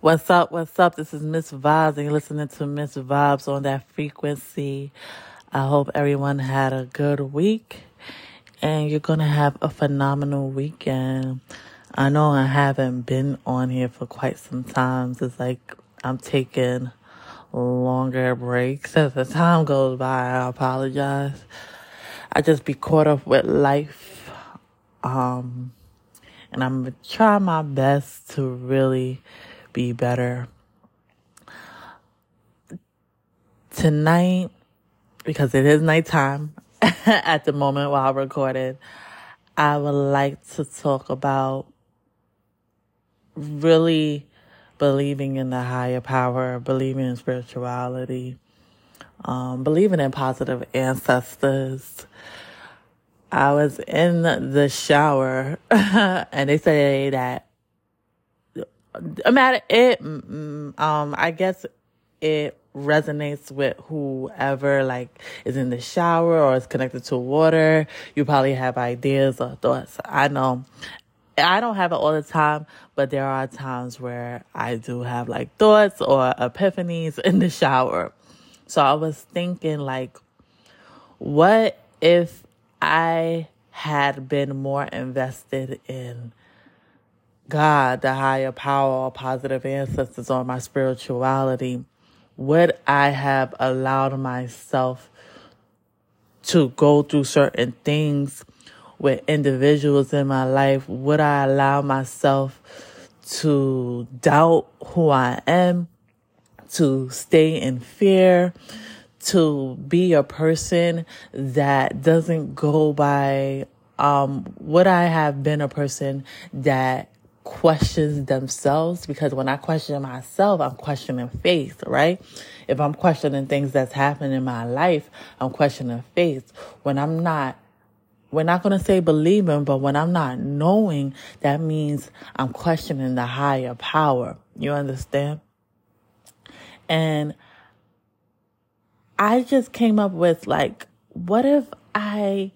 What's up? What's up? This is Miss Vibes, and you're listening to Miss Vibes on that frequency. I hope everyone had a good week, and you're going to have a phenomenal weekend. I know I haven't been on here for quite some time. It's like I'm taking longer breaks as the time goes by. I apologize. I just be caught up with life. And I'm going to try my best to really be better. Tonight, because it is nighttime at the moment while I recorded, I would like to talk about really believing in the higher power, believing in spirituality, believing in positive ancestors. I was in the shower and they say that I guess it resonates with whoever is in the shower or is connected to water. You probably have ideas or thoughts. I know I don't have it all the time, but there are times where I do have thoughts or epiphanies in the shower. So I was thinking what if I had been more invested in God, the higher power, positive ancestors, or my spirituality? Would I have allowed myself to go through certain things with individuals in my life? Would I allow myself to doubt who I am, to stay in fear, to be a person that doesn't go by, would I have been a person that questions themselves? Because when I question myself, I'm questioning faith, right? If I'm questioning things that's happening in my life, I'm questioning faith. We're not going to say believing, but when I'm not knowing, that means I'm questioning the higher power. You understand? And I just came up with what if I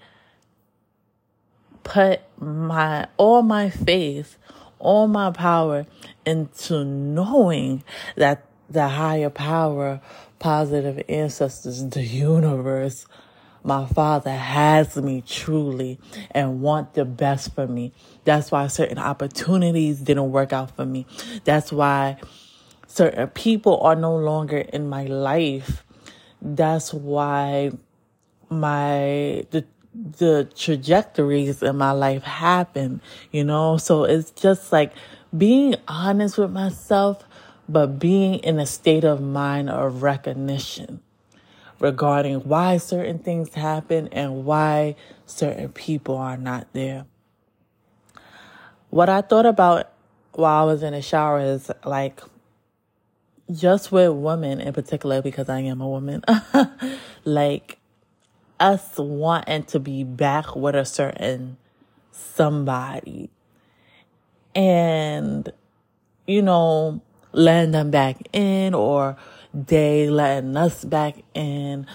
put all my faith, all my power into knowing that the higher power, positive ancestors, the universe, my Father has me truly and want the best for me. That's why certain opportunities didn't work out for me. That's why certain people are no longer in my life. That's why the trajectories in my life happen, So it's just being honest with myself, but being in a state of mind of recognition regarding why certain things happen and why certain people are not there. What I thought about while I was in the shower is just with women in particular, because I am a woman, us wanting to be back with a certain somebody and, letting them back in or they letting us back in.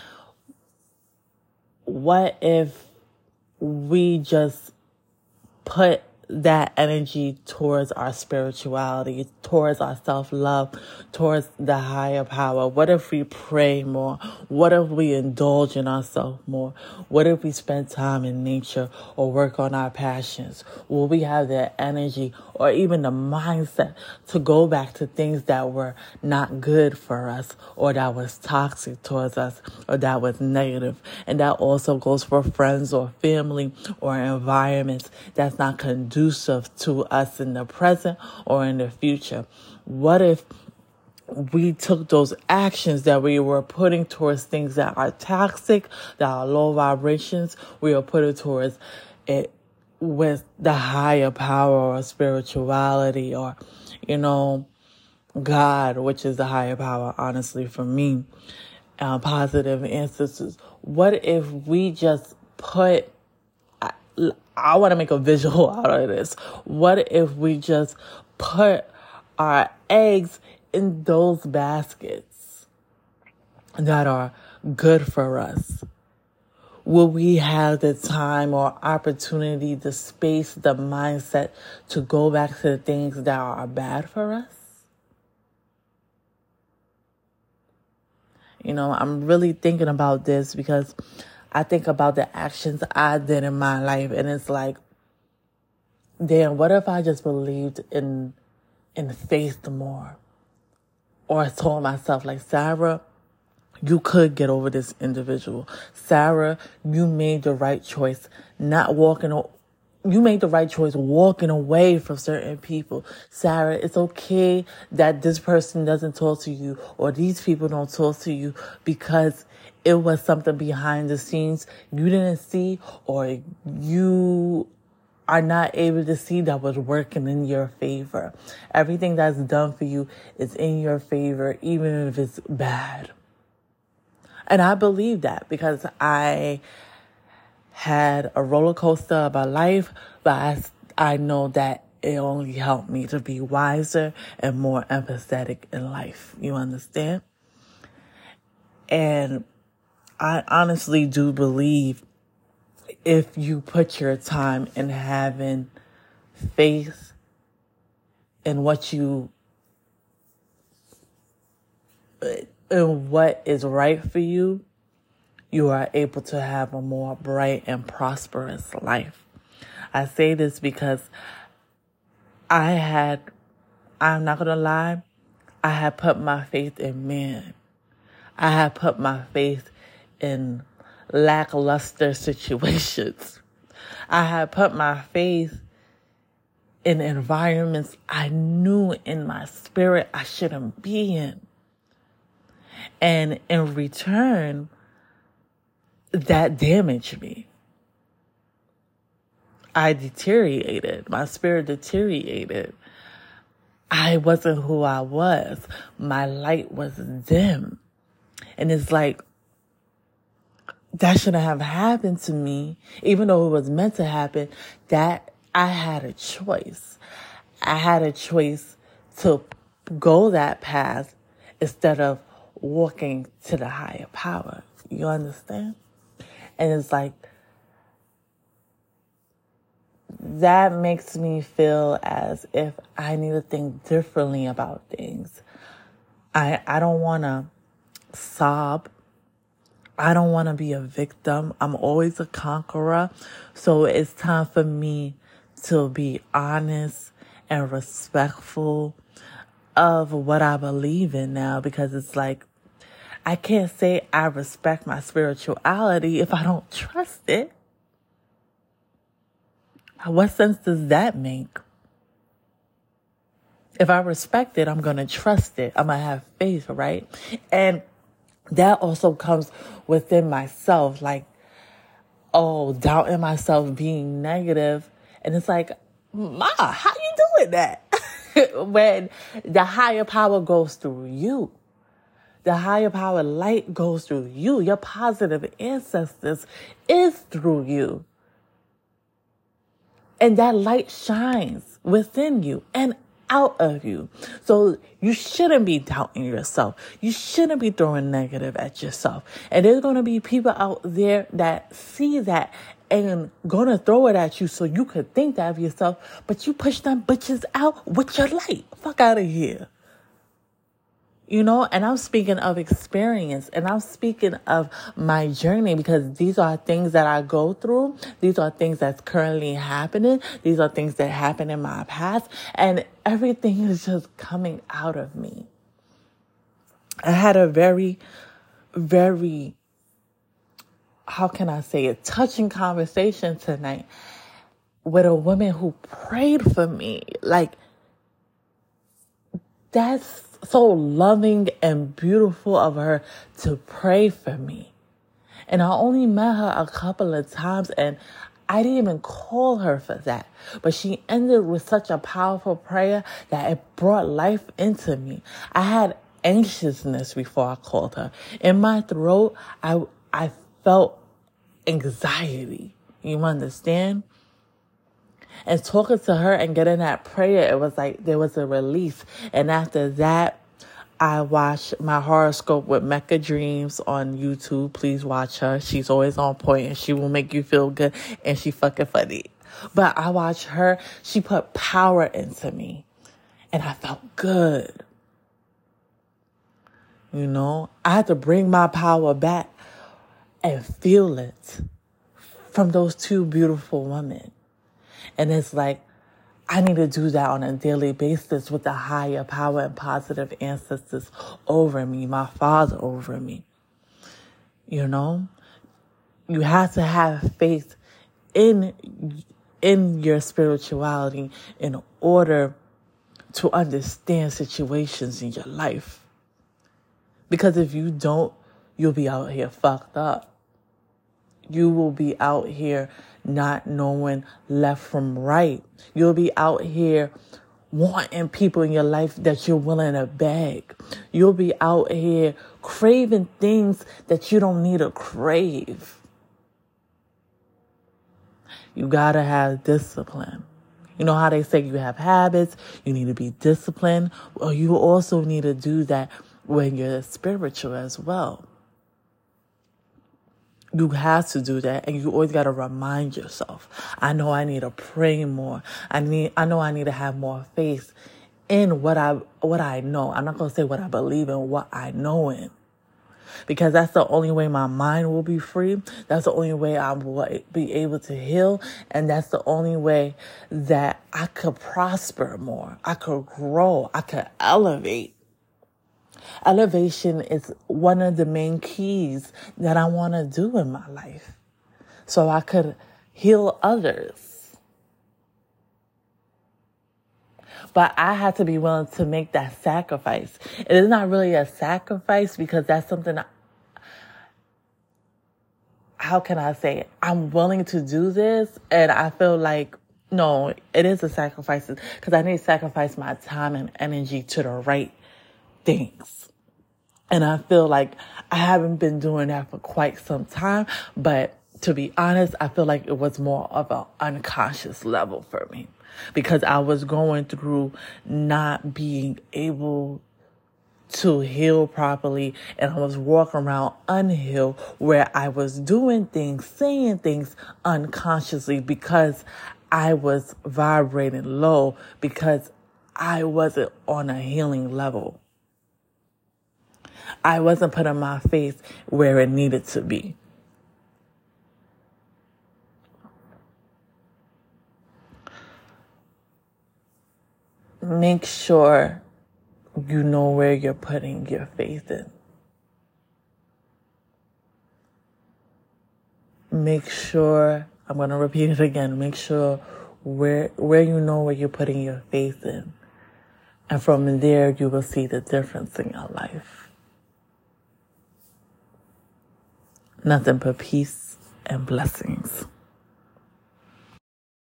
What if we just put that energy towards our spirituality, towards our self-love, towards the higher power? What if we pray more? What if we indulge in ourselves more? What if we spend time in nature or work on our passions? Will we have the energy or even the mindset to go back to things that were not good for us or that was toxic towards us or that was negative? And that also goes for friends or family or environments that's not conducive to us in the present or in the future. What if we took those actions that we were putting towards things that are toxic, that are low vibrations, we were putting towards it with the higher power or spirituality or, God, which is the higher power, honestly, for me, positive ancestors. What if we just put, I want to make a visual out of this. What if we just put our eggs in those baskets that are good for us? Will we have the time or opportunity, the space, the mindset to go back to the things that are bad for us? I'm really thinking about this because I think about the actions I did in my life, and it's like, damn, what if I just believed in faith more? Or I told myself, like, Sarah, you could get over this individual. Sarah, you made the right choice you made the right choice walking away from certain people. Sarah, it's okay that this person doesn't talk to you or these people don't talk to you because it was something behind the scenes you didn't see or you are not able to see that was working in your favor. Everything that's done for you is in your favor, even if it's bad. And I believe that because I had a roller coaster of my life, but I know that it only helped me to be wiser and more empathetic in life. You understand? And I honestly do believe if you put your time in having faith in what is right for you, you are able to have a more bright and prosperous life. I say this because I'm not going to lie, I had put my faith in man. I had put my faith in lackluster situations. I had put my faith in environments I knew in my spirit I shouldn't be in. And in return, that damaged me. I deteriorated. My spirit deteriorated. I wasn't who I was. My light was dim. And it's like, that shouldn't have happened to me, even though it was meant to happen. That I had a choice. I had a choice to go that path instead of walking to the higher power. You understand? And it's like, that makes me feel as if I need to think differently about things. I don't want to sob. I don't want to be a victim. I'm always a conqueror. So it's time for me to be honest and respectful of what I believe in now, because it's like, I can't say I respect my spirituality if I don't trust it. What sense does that make? If I respect it, I'm going to trust it. I'm going to have faith, right? And that also comes within myself, like, doubting myself, being negative. And it's like, Ma, how you doing that? When the higher power goes through you. The higher power light goes through you. Your positive ancestors is through you. And that light shines within you and out of you. So you shouldn't be doubting yourself. You shouldn't be throwing negative at yourself. And there's going to be people out there that see that and going to throw it at you so you could think that of yourself. But you push them bitches out with your light. Fuck out of here. And I'm speaking of experience, and I'm speaking of my journey, because these are things that I go through. These are things that's currently happening. These are things that happened in my past, and everything is just coming out of me. I had a very, very, how can I say it, touching conversation tonight with a woman who prayed for me. Like, that's so loving and beautiful of her to pray for me. And I only met her a couple of times, and I didn't even call her for that. But she ended with such a powerful prayer that it brought life into me. I had anxiousness before I called her. In my throat, I felt anxiety. You understand? And talking to her and getting that prayer, it was like there was a release. And after that, I watched my horoscope with Mecca Dreams on YouTube. Please watch her. She's always on point and she will make you feel good, and she fucking funny. But I watched her. She put power into me and I felt good. You know, I had to bring my power back and feel it from those two beautiful women. And it's like, I need to do that on a daily basis with the higher power and positive ancestors over me, my father over me. You know, you have to have faith in your spirituality in order to understand situations in your life. Because if you don't, you'll be out here fucked up. You will be out here not knowing left from right. You'll be out here wanting people in your life that you're willing to beg. You'll be out here craving things that you don't need to crave. You gotta have discipline. You know how they say you have habits, you need to be disciplined. Well, you also need to do that when you're spiritual as well. You have to do that, and you always got to remind yourself. I know I need to pray more. I know I need to have more faith in what I know. I'm not going to say what I believe in, what I know in. Because that's the only way my mind will be free. That's the only way I will be able to heal. And that's the only way that I could prosper more. I could grow. I could elevate. Elevation is one of the main keys that I want to do in my life so I could heal others. But I had to be willing to make that sacrifice. It is not really a sacrifice because that's something, how can I say it? I'm willing to do this and I feel like, no, it is a sacrifice because I need to sacrifice my time and energy to the right things. And I feel like I haven't been doing that for quite some time. But to be honest, I feel like it was more of an unconscious level for me because I was going through not being able to heal properly. And I was walking around unhealed where I was doing things, saying things unconsciously because I was vibrating low because I wasn't on a healing level. I wasn't putting my faith where it needed to be. Make sure you know where you're putting your faith in. Make sure, I'm going to repeat it again, make sure where you know where you're putting your faith in. And from there, you will see the difference in your life. Nothing but peace and blessings.